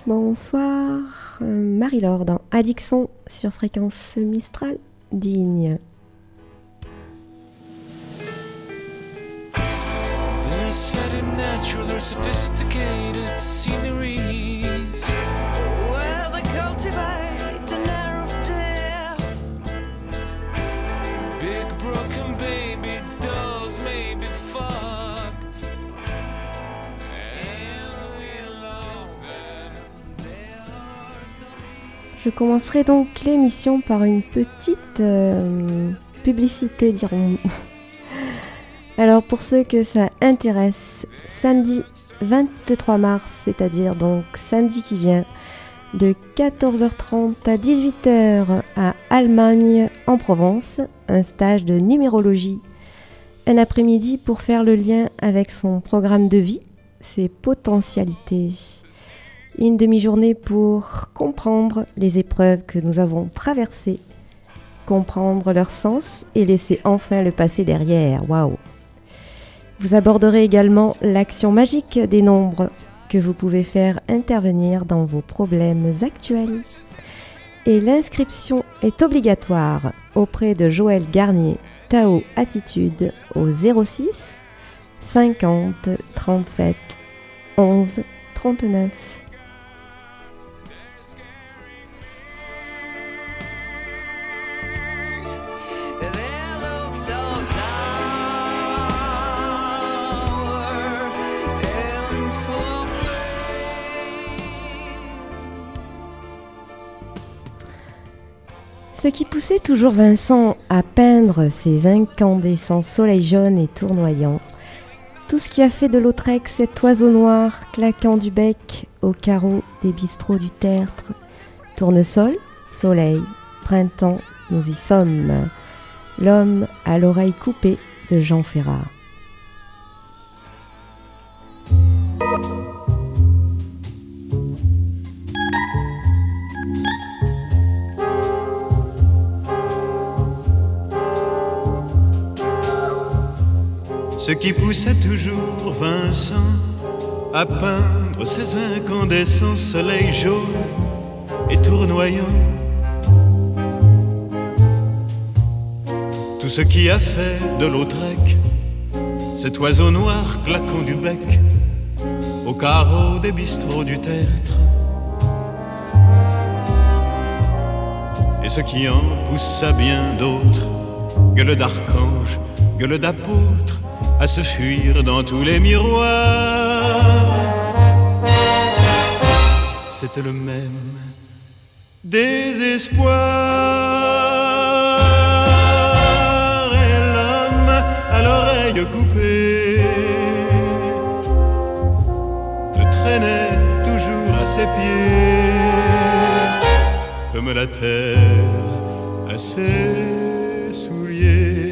Bonsoir, Marie-Laure dans Addiction sur fréquence Mistral digne. They're set in natural or sophisticated sceneries where they cultivate an air of death. Big broken baby dolls may be fucked, and we love them. They are so mean. Je commencerai donc l'émission par une petite publicité, dirons-nous. Alors pour ceux que ça intéresse, samedi 23 mars, c'est-à-dire donc samedi qui vient, de 14h30 à 18h à Allemagne en Provence, un stage de numérologie. Un après-midi pour faire le lien avec son programme de vie, ses potentialités. Une demi-journée pour comprendre les épreuves que nous avons traversées, comprendre leur sens et laisser enfin le passé derrière. Waouh! Vous aborderez également l'action magique des nombres que vous pouvez faire intervenir dans vos problèmes actuels. Et l'inscription est obligatoire auprès de Joël Garnier, Tao Attitude au 06 50 37 11 39. Ce qui poussait toujours Vincent à peindre ses incandescents soleils jaunes et tournoyants, tout ce qui a fait de Lautrec cet oiseau noir claquant du bec au carreau des bistrots du Tertre. Tournesol, soleil, printemps, nous y sommes. L'homme à l'oreille coupée de Jean Ferrat. Ce qui poussait toujours Vincent à peindre ses incandescents soleils jaunes et tournoyants. Tout ce qui a fait de Lautrec cet oiseau noir claquant du bec au carreau des bistrots du Tertre. Et ce qui en poussa bien d'autres, gueule d'archange, gueule d'apôtre, à se fuir dans tous les miroirs. C'était le même désespoir. Et l'homme à l'oreille coupée le traînait toujours à ses pieds, comme la terre à ses souliers.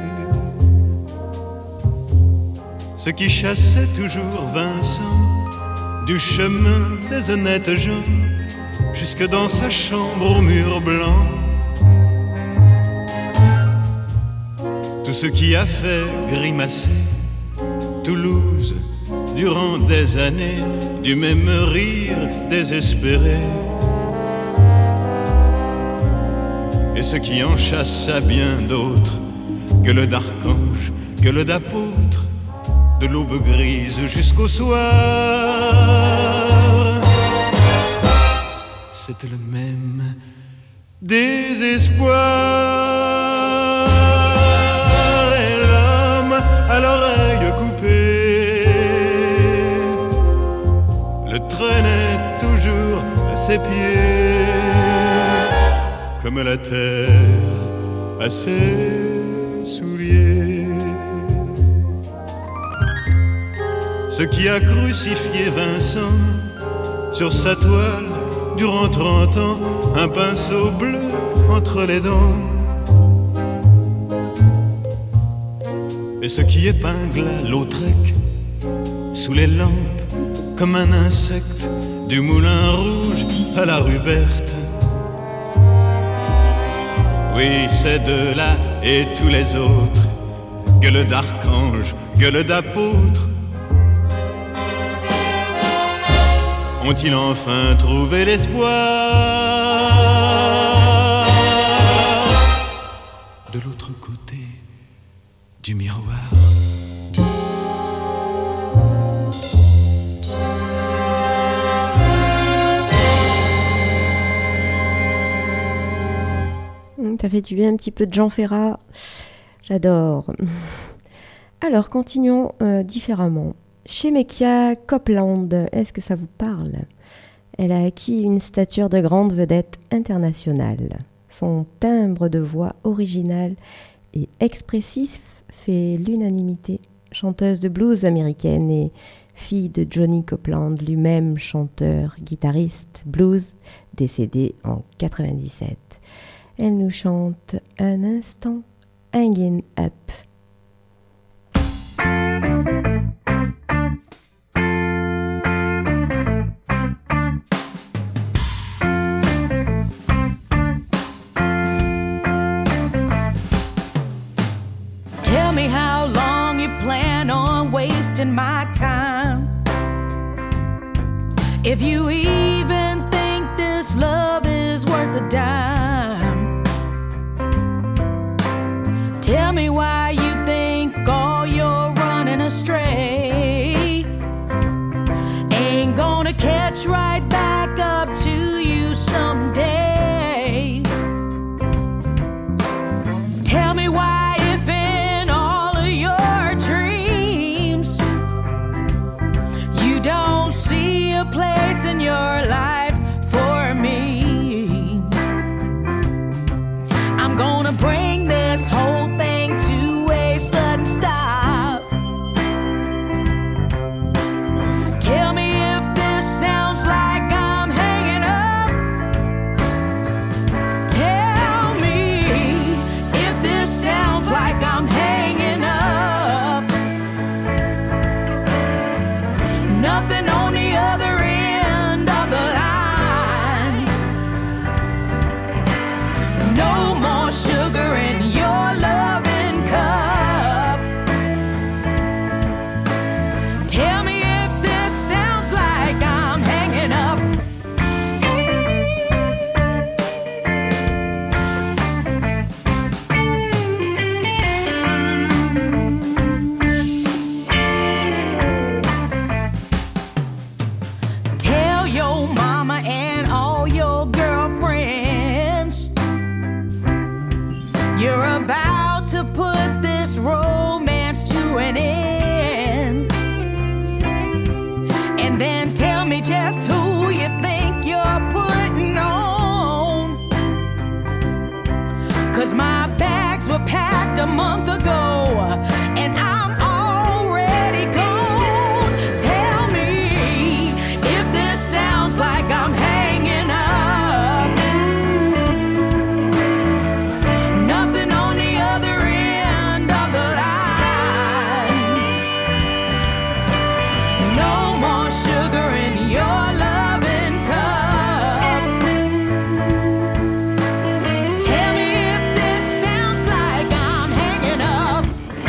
Ce qui chassait toujours Vincent du chemin des honnêtes gens jusque dans sa chambre au mur blanc. Tout ce qui a fait grimacer Toulouse durant des années du même rire désespéré. Et ce qui en chassa bien d'autres, gueule d'archange, gueule d'apôtre, de l'aube grise jusqu'au soir. C'était le même désespoir. Et l'homme à l'oreille coupée le traînait toujours à ses pieds, comme la terre à ses souliers. Ce qui a crucifié Vincent sur sa toile durant 30 ans, un pinceau bleu entre les dents. Et ce qui épingla Lautrec sous les lampes comme un insecte du moulin rouge à la rue Berthe. Oui, ces deux-là et tous les autres, gueule d'archange, gueule d'apôtre, ont-ils enfin trouvé l'espoir de l'autre côté du miroir? Ça fait du bien, un petit peu de Jean Ferrat. J'adore. Alors, continuons différemment. Shemekia Copeland, est-ce que ça vous parle? Elle a acquis une stature de grande vedette internationale. Son timbre de voix original et expressif fait l'unanimité. Chanteuse de blues américaine et fille de Johnny Copeland, lui-même chanteur, guitariste, blues, décédé en 97. Elle nous chante un instant Hanging Up. Tell me how long you plan on wasting my time. If you even think this love is worth a dime. Tell me why you think all you're running astray ain't gonna catch right back up to you someday. Tell me why if in all of your dreams you don't see a place in your life for me. I'm gonna bring this whole thing to a sudden stop. Tell me if this sounds like I'm hanging up. Tell me if this sounds like I'm hanging up. Nothing on the other end of the line. No more sugar in your loving cup. Tell me if this sounds like I'm hanging up. Tell your mama and all your girlfriends you're about to put this romance to an end. And then tell me just who you think you're putting on. 'Cause my bags were packed a month ago and I'm already gone. Tell me if this sounds like I'm hanging up. Nothing on the other end of the line. No more sugar in your loving cup. Tell me if this sounds like I'm hanging up.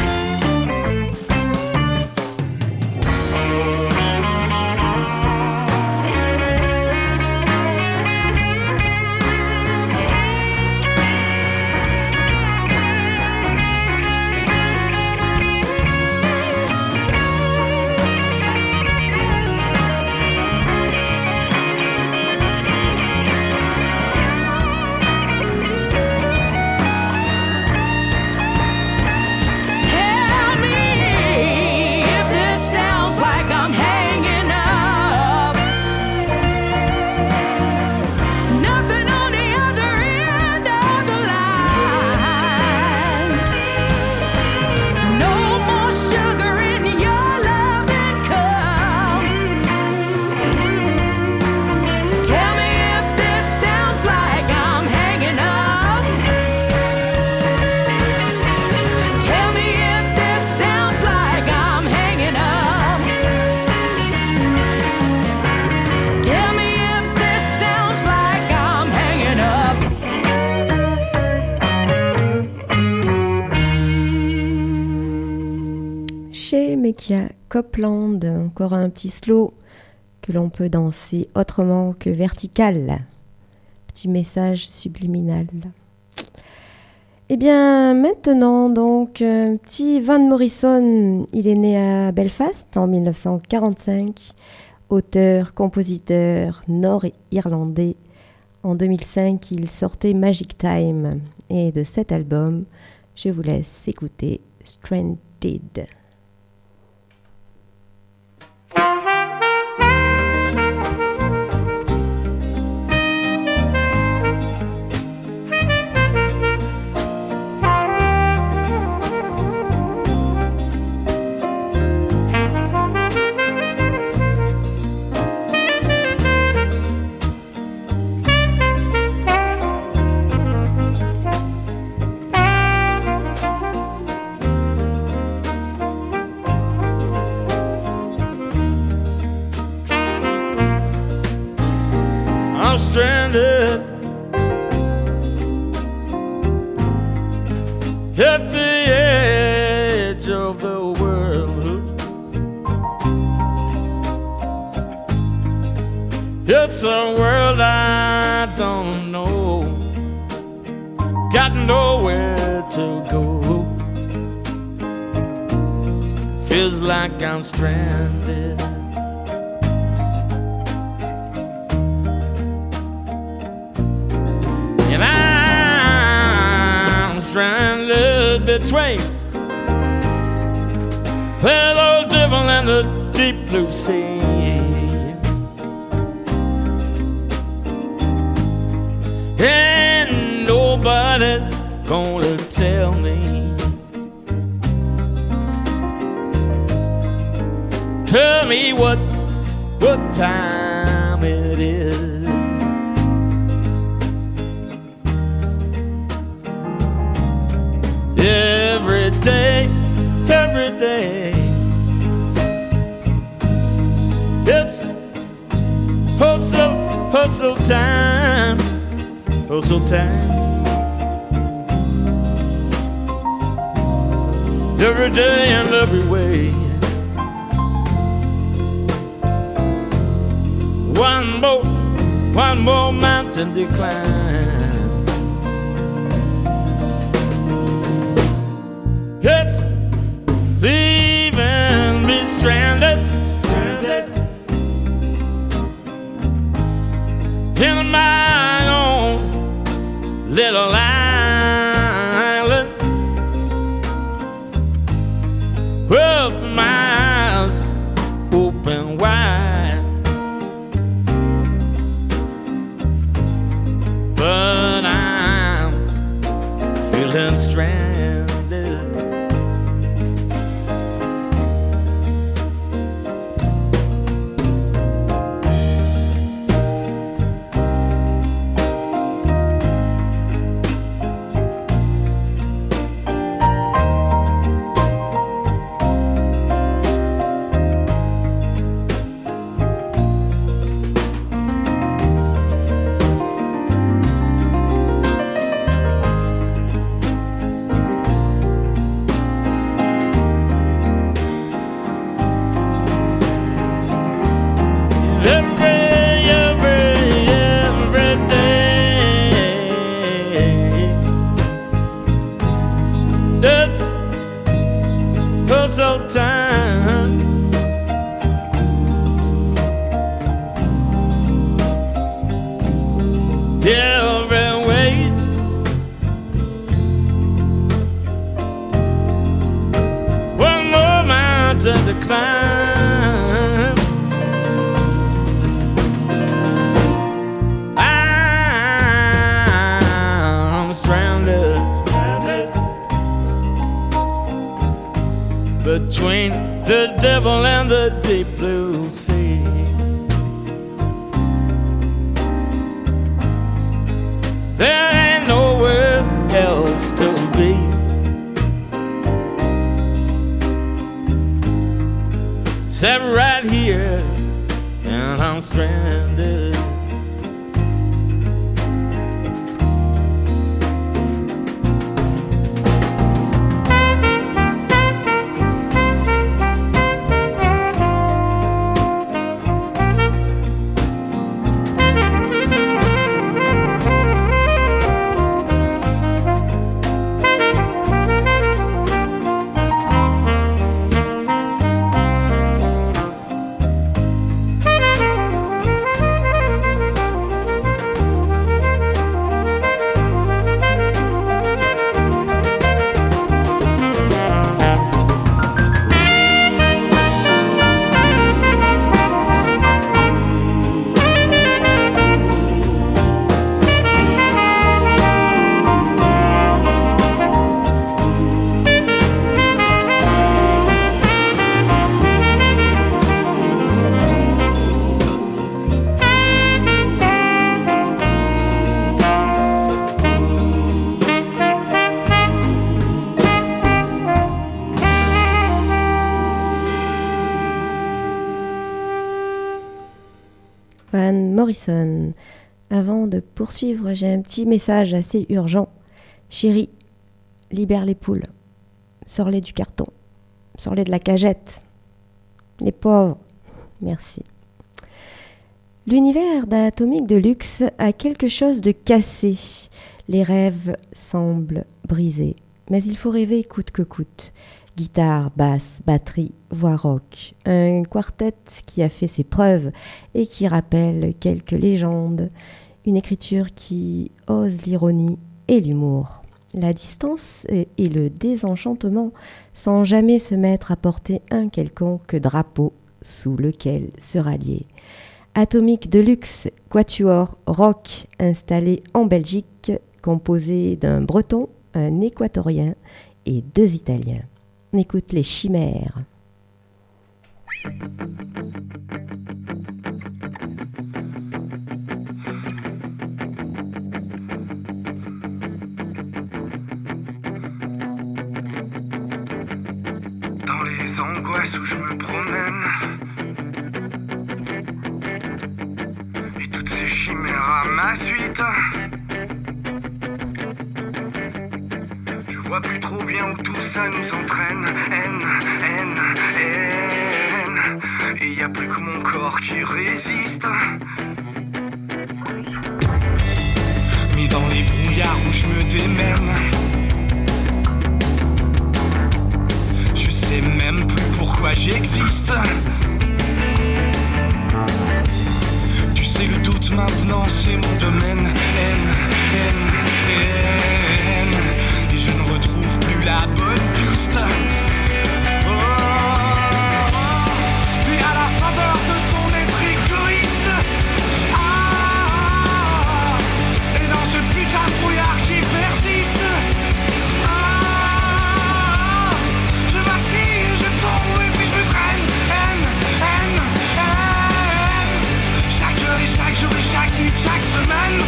Tell me if this sounds like I'm hanging up. Nothing on the other end of the line. No more sugar in your loving cup. Tell me if this sounds like I'm hanging up. Tell me if this sounds like I'm hanging up. Tell me if this sounds like I'm hanging up. Shemekia Copeland, encore un petit slow que l'on peut danser autrement que vertical. Petit message subliminal. Eh bien, maintenant, donc, petit Van Morrison, il est né à Belfast en 1945, auteur, compositeur nord-irlandais. En 2005, il sortait Magic Time. Et de cet album, je vous laisse écouter Stranded. Stranded at the edge of the world. It's a world I don't know, got nowhere to go. Feels like I'm stranded. And I'm stranded between that old devil and the deep blue sea. And nobody's gonna tell me, tell me what time it is. Every day, it's hustle time, hustle time. Every day and every way. One more mountain to climb. It's leaving me stranded, in my own little island, with my eyes open wide, but I'm feeling stranded. Time. Every way, one more mountain to climb. I'm stranded between the devil and the deep blue sea. There ain't nowhere else to be. Except right here, and I'm stranded. Morrison. Avant de poursuivre, j'ai un petit message assez urgent. Chérie, libère les poules. Sors-les du carton. Sors-les de la cagette. Les pauvres. Merci. L'univers d'Atomic Deluxe a quelque chose de cassé. Les rêves semblent brisés. Mais il faut rêver coûte que coûte. Guitare, basse, batterie, voix rock. Un quartet qui a fait ses preuves et qui rappelle quelques légendes. Une écriture qui ose l'ironie et l'humour. La distance et le désenchantement sans jamais se mettre à porter un quelconque drapeau sous lequel se rallier. Atomic Deluxe, quatuor rock installé en Belgique, composé d'un breton, un équatorien et 2 italiens. On écoute les Chimères. Dans les angoisses où je me promène et toutes ces chimères à ma suite, je vois plus trop bien où tout ça nous entraîne. Haine. Et y a plus que mon corps qui résiste. Mais dans les brouillards où je me démène, je sais même plus pourquoi j'existe. Tu sais, le doute maintenant c'est mon domaine. Haine. Et je ne retrouve plus la bonne piste. Puis à la faveur de ton être égoïste, et dans ce putain de brouillard qui persiste, je vacille, je tombe et puis je me traîne. Haine. Chaque heure et chaque jour et chaque nuit, chaque semaine.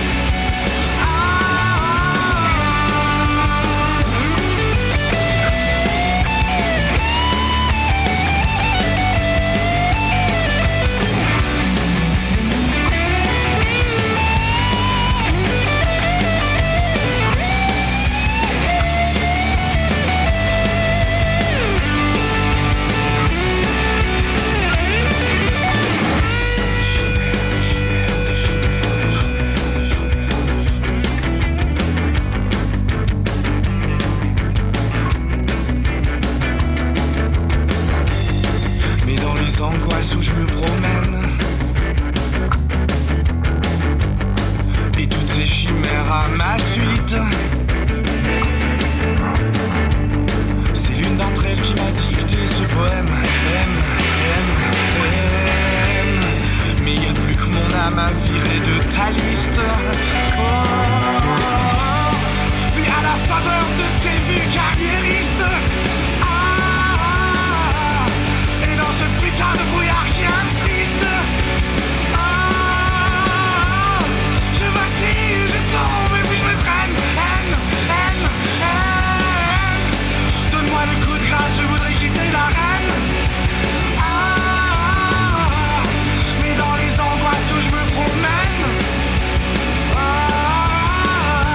Angoisse où je me promène et toutes ces chimères à ma suite, c'est l'une d'entre elles qui m'a dicté ce poème. Haine. Mais y a plus que mon âme à virer de ta liste. Puis à la faveur de tes vues carriéristes, dans ce putain de brouillard qui insiste, je vacille, je tombe et puis je me traîne. Haine. Donne-moi le coup de grâce, je voudrais quitter l'arène. Mais dans les angoisses où je me promène,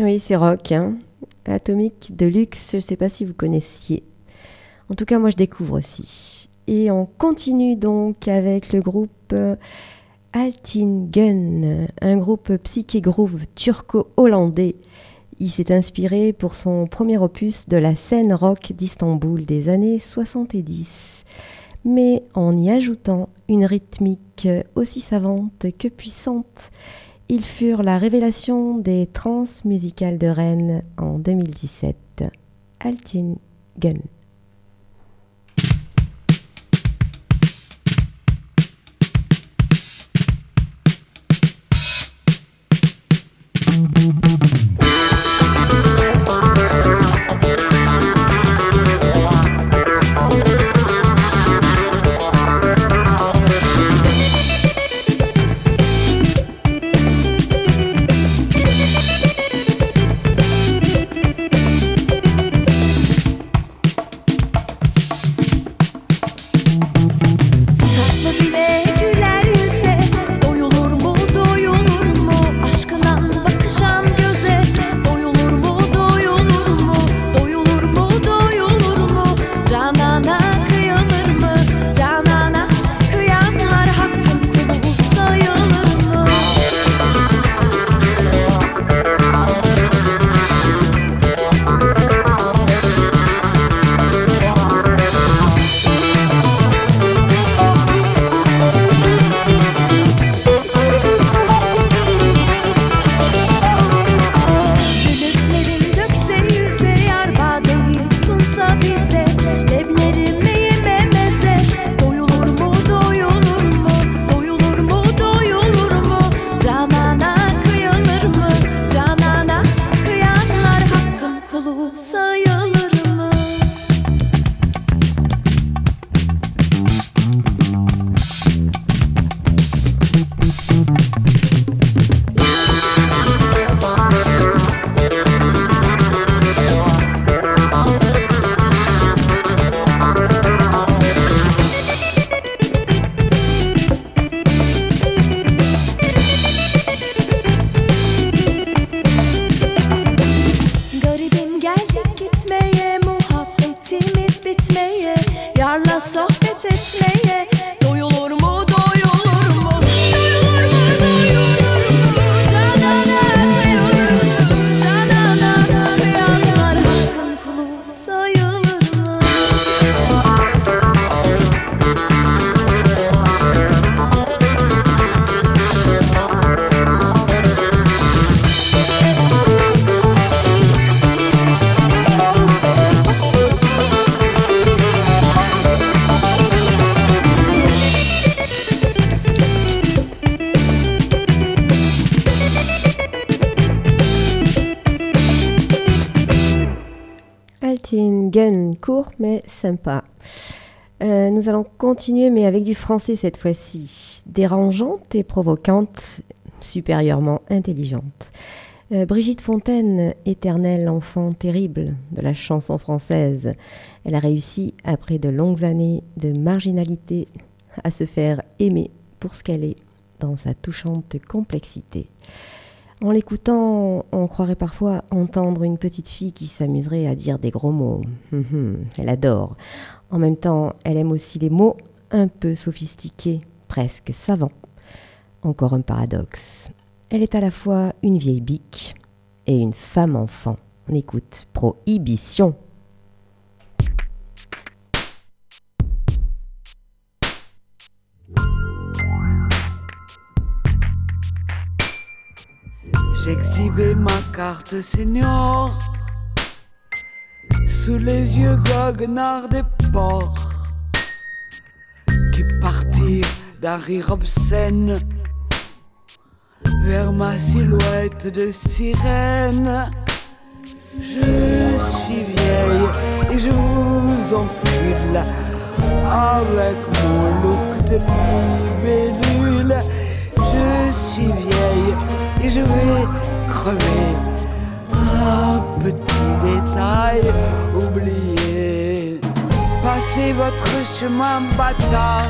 Oui, c'est rock, hein. Atomic Deluxe, je ne sais pas si vous connaissiez. En tout cas, moi, je découvre aussi. Et on continue donc avec le groupe Altin Gun, un groupe psyché groove turco-hollandais. Il s'est inspiré pour son premier opus de la scène rock d'Istanbul des années 70, mais en y ajoutant une rythmique aussi savante que puissante. Ils furent la révélation des trans musicales de Rennes en 2017. Altin Gun. Gun, court mais sympa. Nous allons continuer, mais avec du français cette fois-ci. Dérangeante et provocante, supérieurement intelligente. Brigitte Fontaine, éternelle enfant terrible de la chanson française. Elle a réussi, après de longues années de marginalité, à se faire aimer pour ce qu'elle est, dans sa touchante complexité. En l'écoutant, on croirait parfois entendre une petite fille qui s'amuserait à dire des gros mots. Elle adore. En même temps, elle aime aussi les mots un peu sophistiqués, presque savants. Encore un paradoxe. Elle est à la fois une vieille bique et une femme enfant. On écoute Prohibition. J'exhibais ma carte senior sous les yeux goguenards des porcs qui partirent d'un rire obscène vers ma silhouette de sirène. Je suis vieille et je vous encule avec mon look de libellule. Je suis vieille et je vais crever. Un petit détail oublié. Passez votre chemin bâtard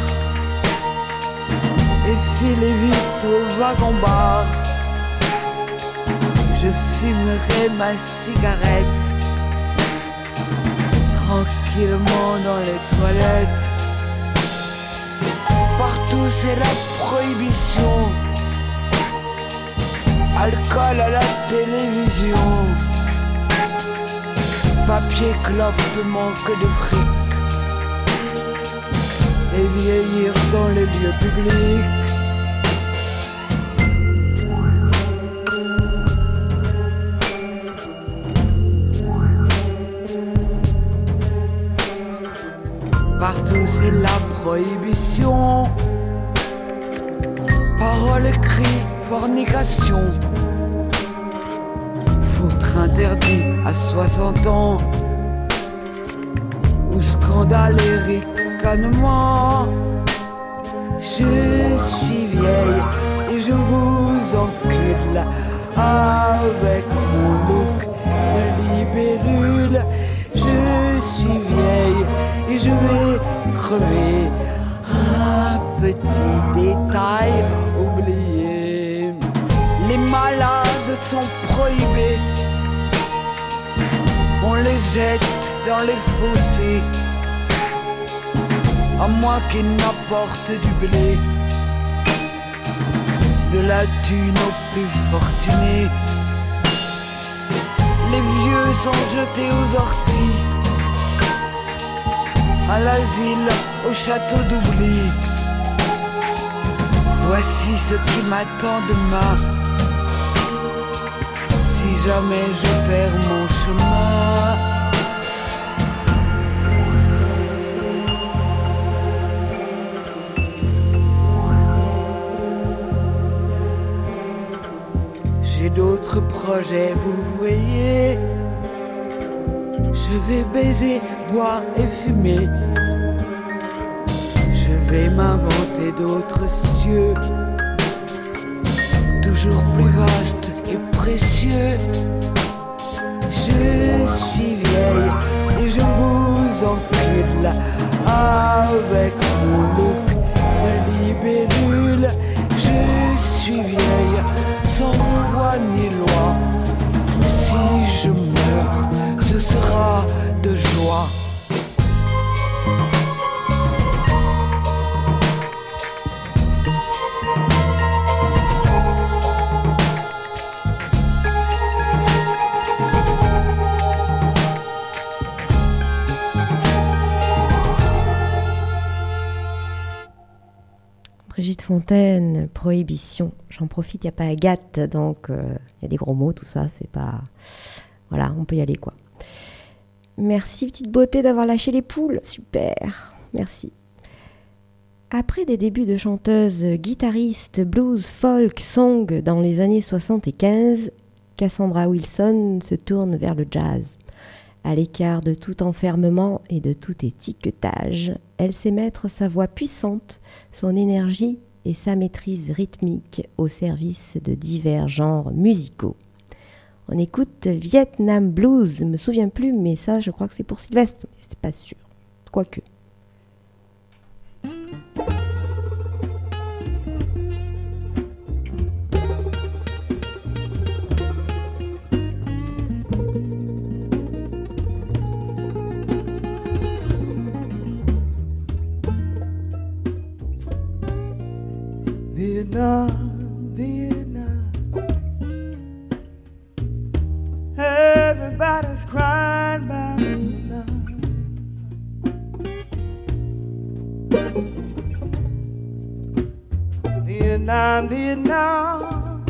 et filez vite au wagon-bar. je fumerai ma cigarette tranquillement dans les toilettes. Partout c'est la prohibition, alcool à la télévision, papier clope manque de fric, et vieillir dans les lieux publics. Partout c'est la prohibition, paroles, écrits, fornication, foutre interdit à 60 ans, ou scandale et ricanement. Je suis vieille et je vous encule avec mon look de libellule. Je suis vieille et je vais crever. Un petit détail oublié, les malades sont prohibés, on les jette dans les fossés, à moins qu'ils n'apportent du blé, de la thune aux plus fortunés. Les vieux sont jetés aux orties, à l'asile, au château d'oubli. Voici ce qui m'attend demain, si jamais je perds mon chemin. J'ai d'autres projets, vous voyez. Je vais baiser, boire et fumer. Je vais m'inventer d'autres cieux, toujours plus vastes et précieux. Je suis vieille et je vous encule avec mon look de libellule. Je suis vieille sans voix ni loi. Si je meurs, ce sera de joie. Brigitte Fontaine, prohibition. J'en profite, il n'y a pas Agathe, donc il y a des gros mots, tout ça, c'est pas... Voilà, on peut y aller, quoi. Merci, petite beauté, d'avoir lâché les poules. Super, merci. Après des débuts de chanteuse, guitariste, blues, folk, song dans les années 75, Cassandra Wilson se tourne vers le jazz. À l'écart de tout enfermement et de tout étiquetage, elle sait mettre sa voix puissante, son énergie et sa maîtrise rythmique au service de divers genres musicaux. On écoute Vietnam Blues, je me souviens plus, mais ça, je crois que c'est pour Sylvestre, mais c'est pas sûr. Quoique. Vietnam, Vietnam, everybody's crying about Vietnam. Vietnam, Vietnam,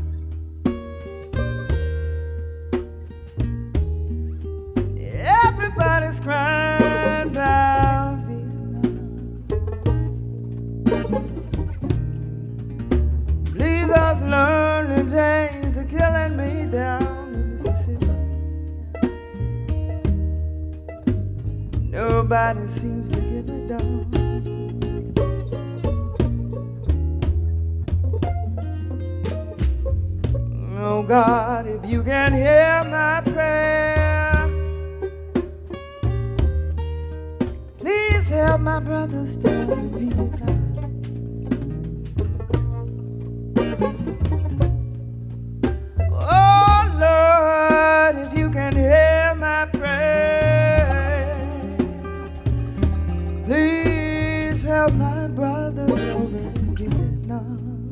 everybody's crying about those lonely days are killing me down in Mississippi. Nobody seems to give a damn. Oh God, if you can hear my prayer, please help my brothers down in Vietnam. Oh about my brothers over in Vietnam.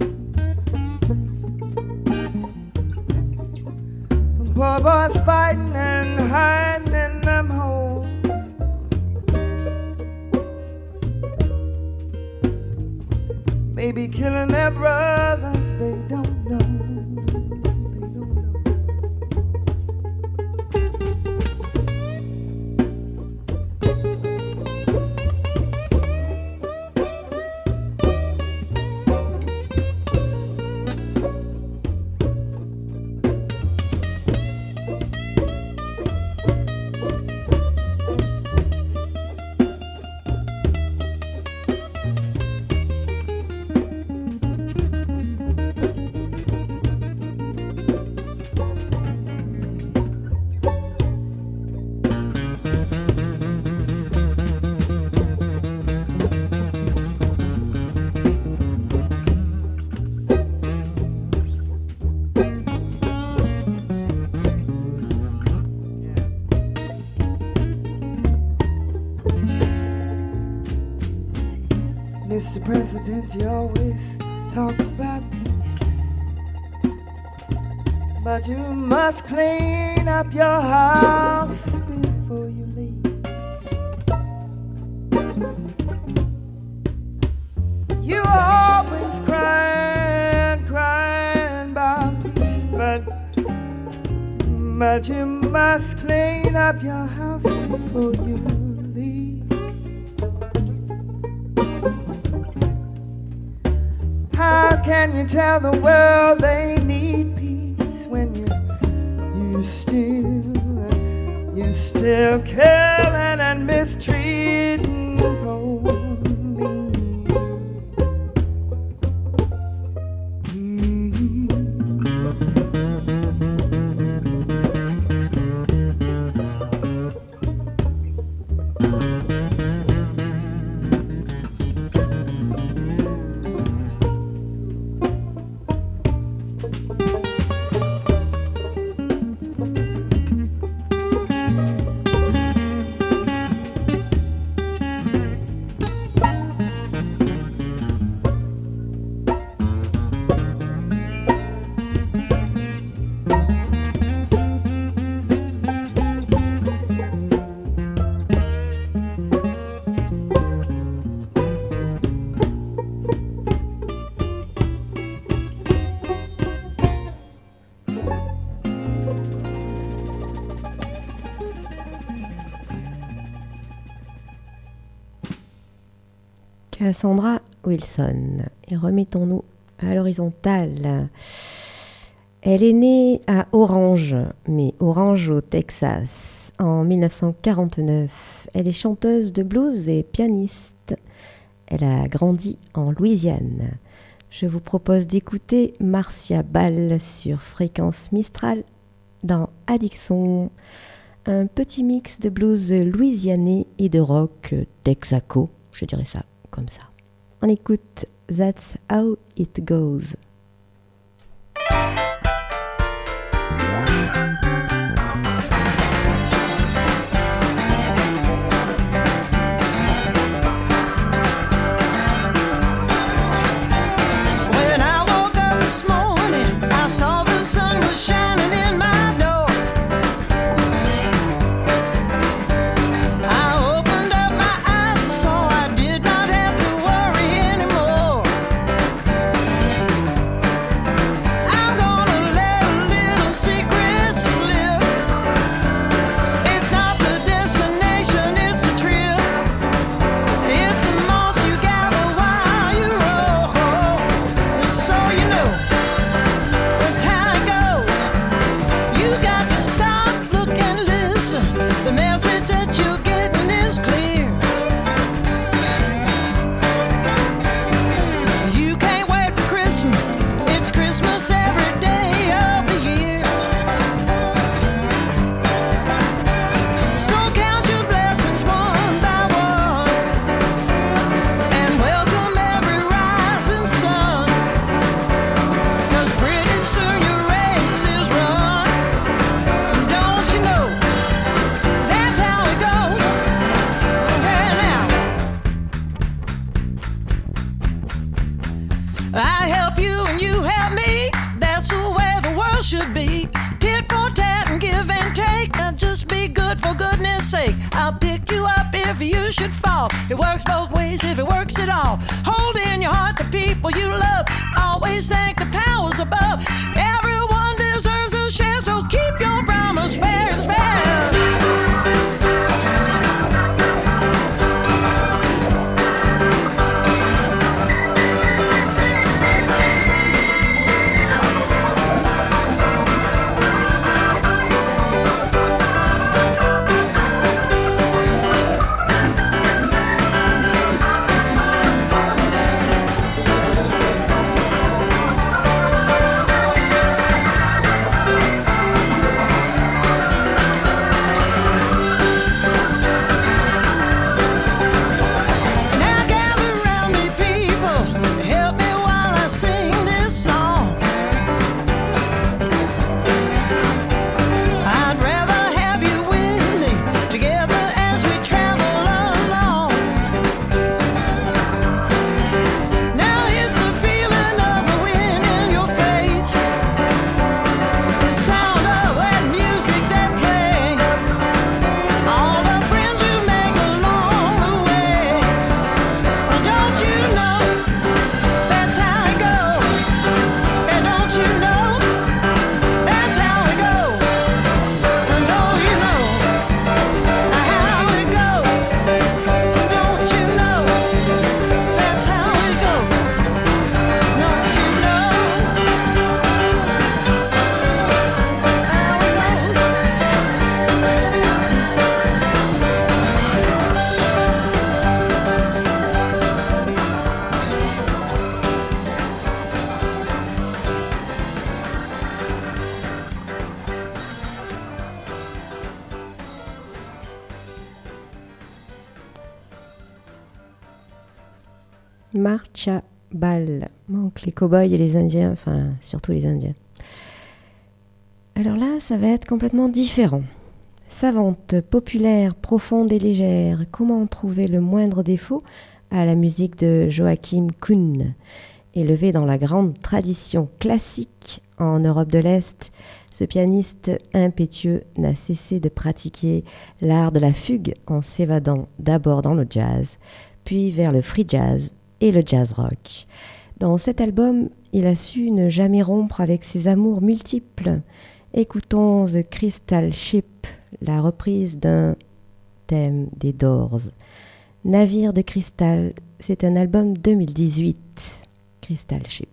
Poor boys fighting and hiding in them holes. Maybe killing their brothers, they don't know. Mr. President, you always talk about peace, but you must clean up your house before you leave. You always crying about peace, but you must clean up your house before you leave. How can you tell the world they need peace when you still killing and mistreating poor me? Cassandra Wilson. Et remettons-nous à l'horizontale. Elle est née à Orange, mais Orange au Texas, en 1949. Elle est chanteuse de blues et pianiste. Elle a grandi en Louisiane. Je vous propose d'écouter Marcia Ball sur Fréquence Mistral dans Addiction. Un petit mix de blues louisianais et de rock texaco, je dirais ça comme ça. On écoute That's How It Goes. When I woke up this morning, I saw the sun was shining in my door. I opened up my eyes and saw I did not have to worry anymore. should be. Tit for tat and give and take. Now just be good for goodness sake. I'll pick you up if you should fall. It works both ways if it works at all. Hold in your heart the people you love. Always thank the powers above. Everyone deserves a share, so keep your promise fair as fair. Marcha Bal. Donc les cow-boys et les Indiens, enfin surtout les Indiens. Alors là, ça va être complètement différent. Savante, populaire, profonde et légère, comment trouver le moindre défaut à la musique de Joachim Kuhn? Élevé dans la grande tradition classique en Europe de l'Est, ce pianiste impétueux n'a cessé de pratiquer l'art de la fugue en s'évadant d'abord dans le jazz, puis vers le free jazz et le jazz rock. Dans cet album, il a su ne jamais rompre avec ses amours multiples. Écoutons The Crystal Ship, la reprise d'un thème des Doors. Navire de cristal, c'est un album 2018. Crystal Ship.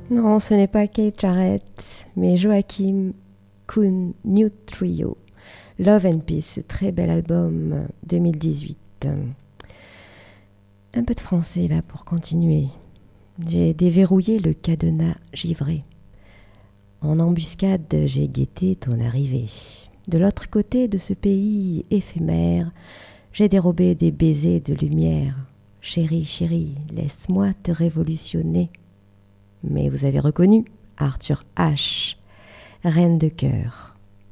Non, ce n'est pas Keith Jarrett, mais Joachim Kuhn New Trio. Love and Peace, très bel album 2018. Un peu de français là pour continuer. J'ai déverrouillé le cadenas givré. En embuscade, j'ai guetté ton arrivée. De l'autre côté de ce pays éphémère, j'ai dérobé des baisers de lumière. Chérie, chérie, laisse-moi te révolutionner. Mais vous avez reconnu Arthur H, reine de cœur.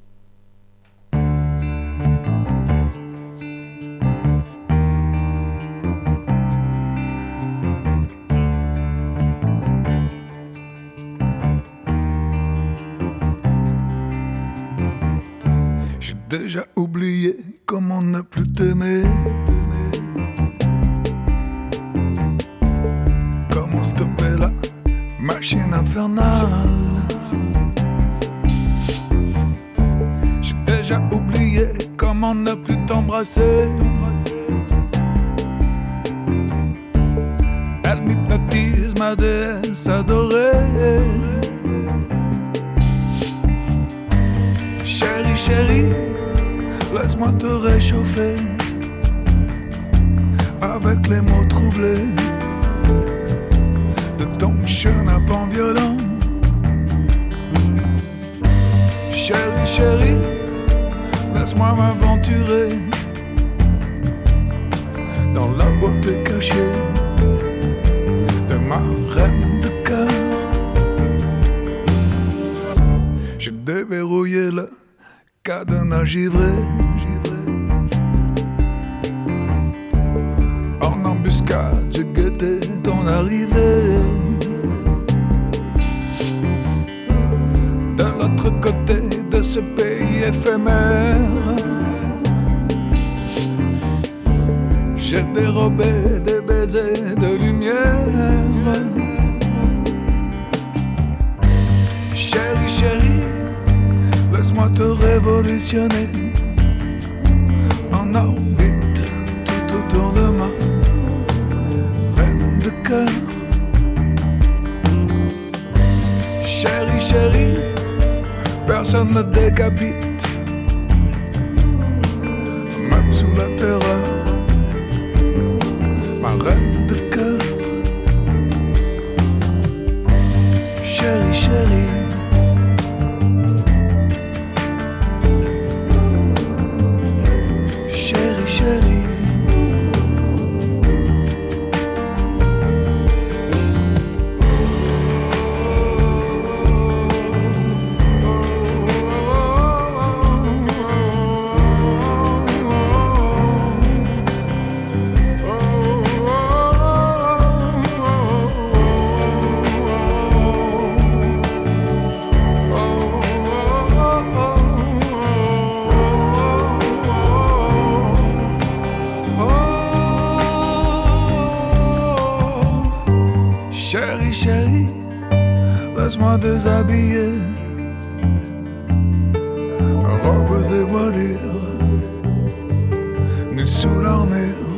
J'ai déjà oublié comment ne plus t'aimer. Comment stopper la machine infernale. J'ai déjà oublié comment ne plus t'embrasser. Elle m'hypnotise, ma déesse adorée. Chérie, chérie, laisse-moi te réchauffer avec les mots troublés de ton chenapan violent. Chérie, chérie, laisse-moi m'aventurer dans la beauté cachée de ma reine de cœur. J'ai déverrouillé le cadenas givré. En embuscade, j'ai guetté ton arrivée. De l'autre côté de ce pays éphémère, j'ai dérobé des baisers de lumière. Chérie, chérie, laisse-moi te révolutionner en orbite tout autour de ma reine de cœur. Chérie, chérie, personne ne décapite, même sous la terreur, ma reine de cœur. Chérie, chérie, chérie, chérie. Chérie, chérie, laisse-moi déshabiller robes et voilures, nus sous l'armure.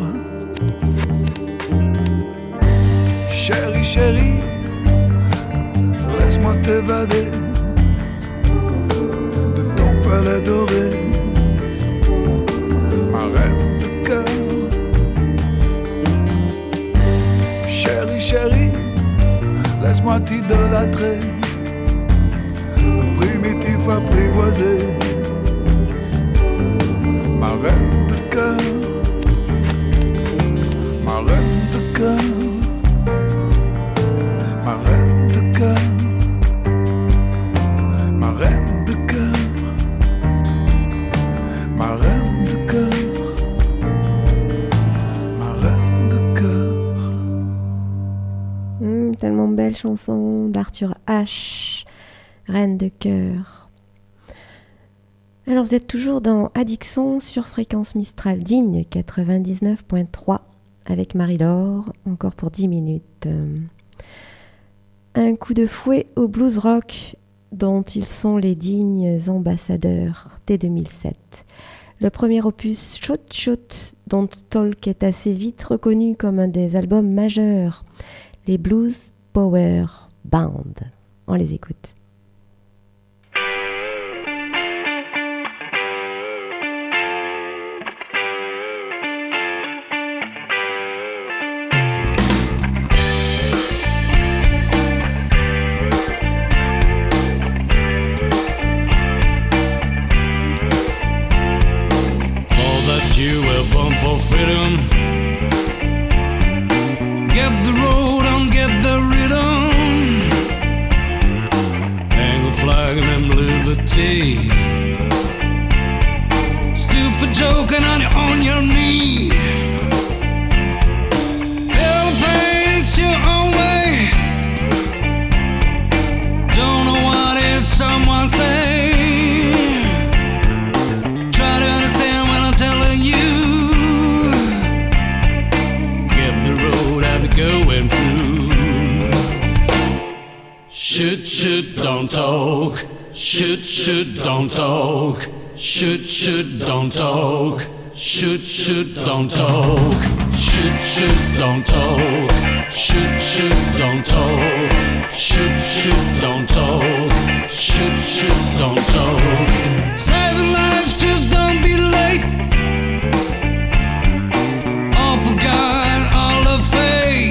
Chérie, chérie, laisse-moi t'évader de ton palais doré, ma reine de cœur. Chérie, chérie, laisse-moi t'idolâtrer, primitif apprivoisé, ma reine de cœur, ma reine de cœur, ma reine de cœur, ma reine de cœur, ma reine de cœur, ma reine de cœur. Tellement belle chanson d'Arthur H, reine de cœur. Alors vous êtes toujours dans Addiction sur Fréquence Mistral Digne 99.3 avec Marie-Laure, encore pour 10 minutes. Un coup de fouet au blues rock dont ils sont les dignes ambassadeurs dès 2007. Le premier opus Shoot Shoot dont Talk est assez vite reconnu comme un des albums majeurs. Les Blues Power Band. On les écoute. You were born for freedom. Get the road on, get the rhythm. Hang a flag and liberty. Stupid joking on your knee. Feel pain, it's your own way. Don't know what is someone saying. Try to understand what I'm telling you. Get the road I've going through. Shoot, don't talk. Shoot, don't talk. Shoot, don't talk. Shoot, don't talk. Shoot, don't talk. Shoot, don't talk. Shoot, don't talk. Shoot, don't talk. Saving lives, just don't be late. All for God, all of faith.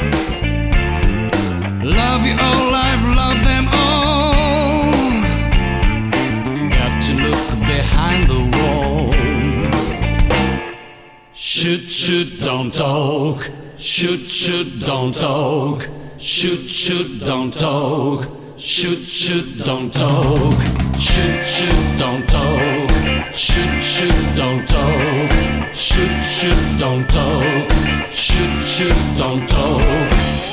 Love your whole life, love them all. Got to look behind the wall. Shoot, don't talk. Shoot, don't talk. Shoot, don't talk. Shoot, don't talk. Shoot, don't talk. Shoot, don't talk. Shoot, don't talk. Shoot, don't talk.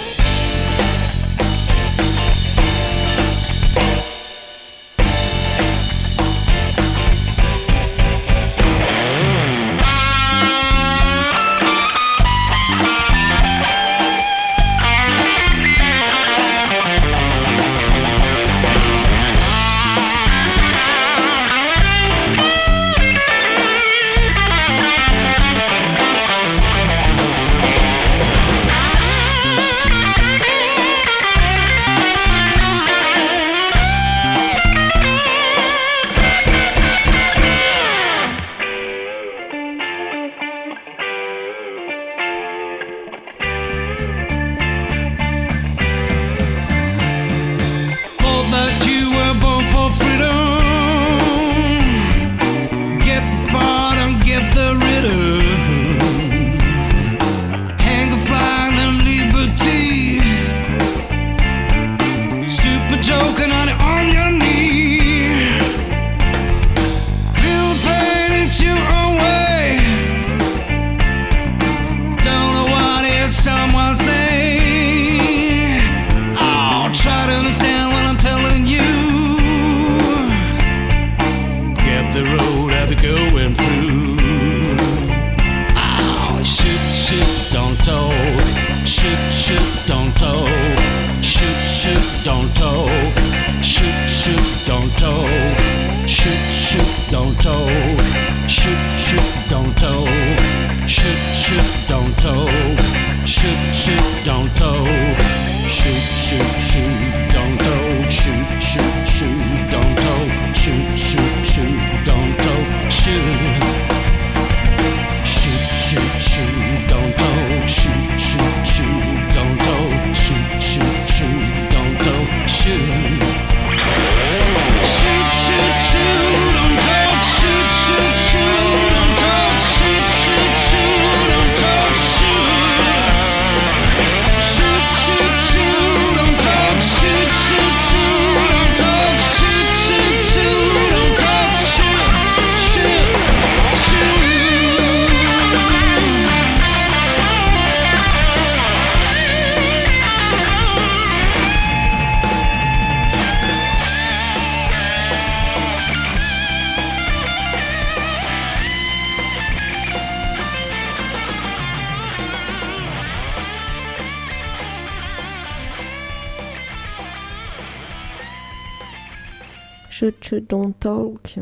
Shoot, don't talk.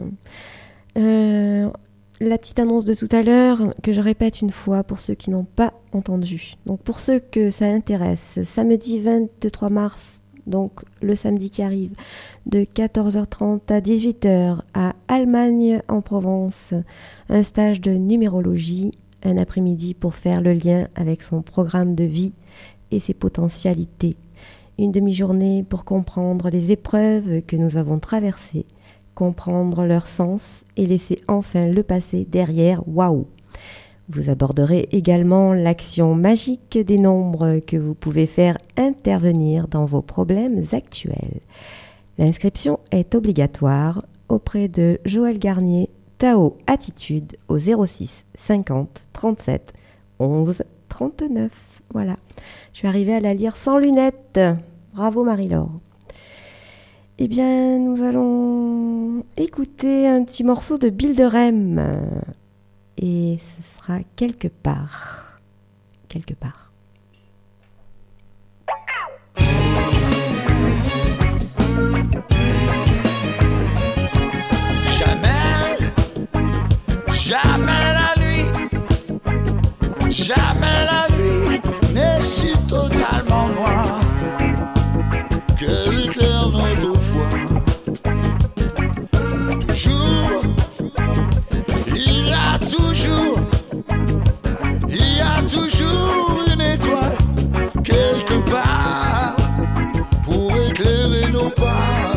La petite annonce de tout à l'heure, que je répète une fois pour ceux qui n'ont pas entendu. Donc pour ceux que ça intéresse, samedi 23 mars donc le samedi qui arrive, de 14h30 à 18h à Allemagne en Provence, un stage de numérologie, un après-midi pour faire le lien avec son programme de vie et ses potentialités. Une demi-journée pour comprendre les épreuves que nous avons traversées, comprendre leur sens et laisser enfin le passé derrière. Waouh! Vous aborderez également l'action magique des nombres que vous pouvez faire intervenir dans vos problèmes actuels. L'inscription est obligatoire auprès de Joël Garnier, Tao Attitude au 06 50 37 11 39. Voilà, je suis arrivée à la lire sans lunettes. Bravo Marie-Laure. Eh bien, nous allons écouter un petit morceau de Bill de Rem. Et ce sera quelque part. Quelque part. Jamais la nuit, jamais la nuit n'est si totalement noire que l'éclair d'autrefois. Toujours, il y a toujours une étoile quelque part pour éclairer nos pas.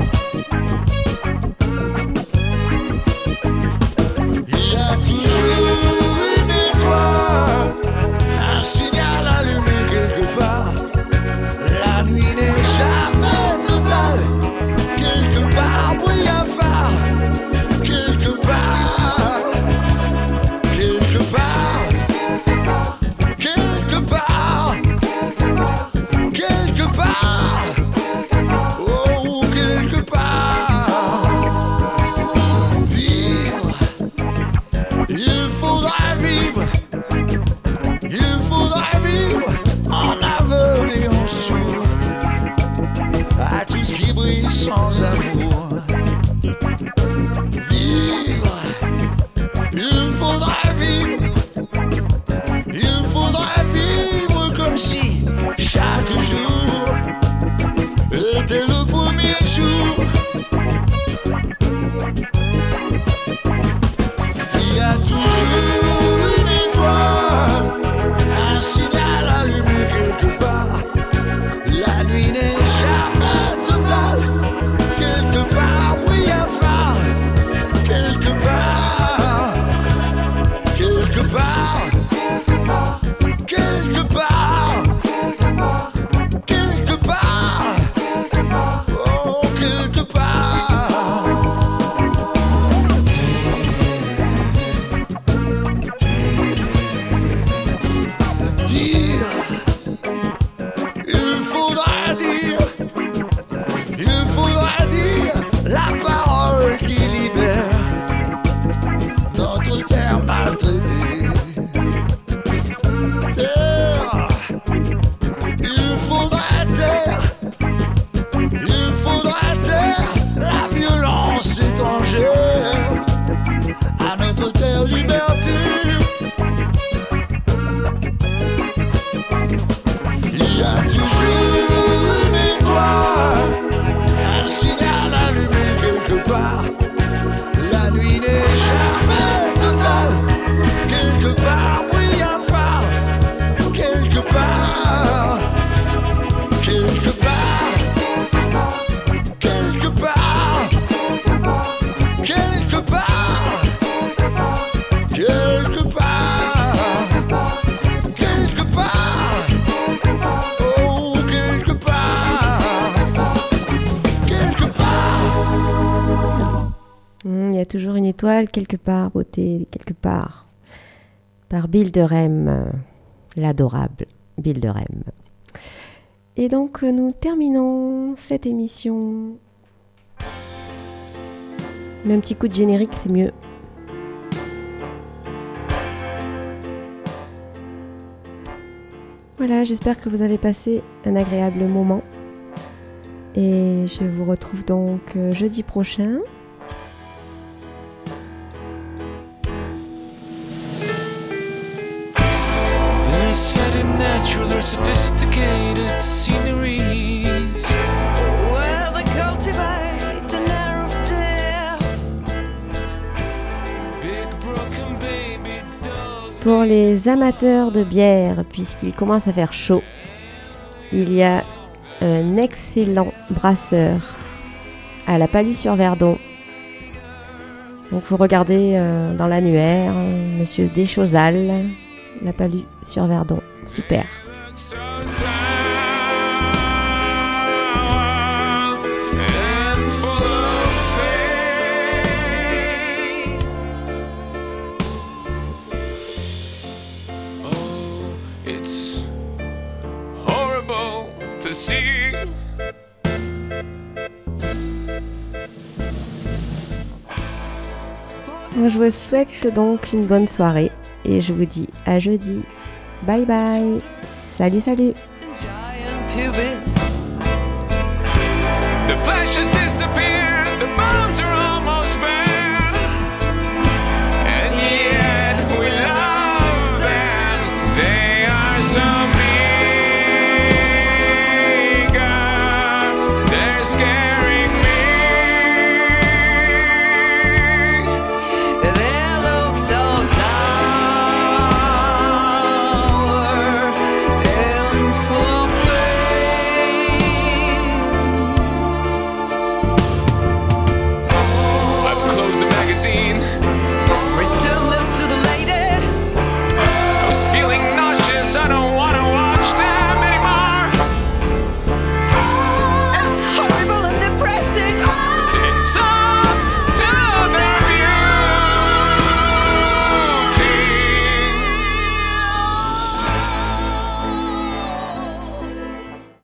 Il y a toujours une étoile, un signal allumé quelque part. La nuit n'est jamais totale, quelque part brille un phare, quelque part, quelque part, quelque part, quelque part, oh quelque part. Vivre, il faudra vivre, il faudra vivre en aveugle et en sourd à tout ce qui brille sans amour. Vivre, il faudra vivre, il faudra vivre comme si chaque jour était le premier jour. Il y a toujours une étoile, un signal allumé quelque part. La nuit n'est jamais totale, quelque part brille un phare, quelque part, quelque part, quelque part, quelque part, oh quelque part. Dire, il faudra dire, il faudra dire la parole qui libère notre terre maltraitée. Terre, il faudra taire, il faudra taire la violence étrangère à notre terre liberté. Il y a toujours une étoile, un signal allumé quelque part. La nuit n'est jamais totale, quelque part brille un phare, quelque part, quelque part, quelque part, quelque part, quelque part, quelque part, oh quelque part, quelque part. Il y a toujours une étoile quelque part, beauté quelque part. Par Bill de Rem, l'adorable Bill de Rem. Et donc nous terminons cette émission. Mais un petit coup de générique, c'est mieux. Voilà, j'espère que vous avez passé un agréable moment. Et je vous retrouve donc jeudi prochain. There's set in natural or sophisticated sceneries. Pour les amateurs de bière, puisqu'il commence à faire chaud, il y a un excellent brasseur à la Palus-sur-Verdon. Donc vous regardez dans l'annuaire, Monsieur Deschozal, la Palus-sur-Verdon. Super. Je vous souhaite donc une bonne soirée et je vous dis à jeudi. Bye bye. Salut, salut. The flash has disappeared.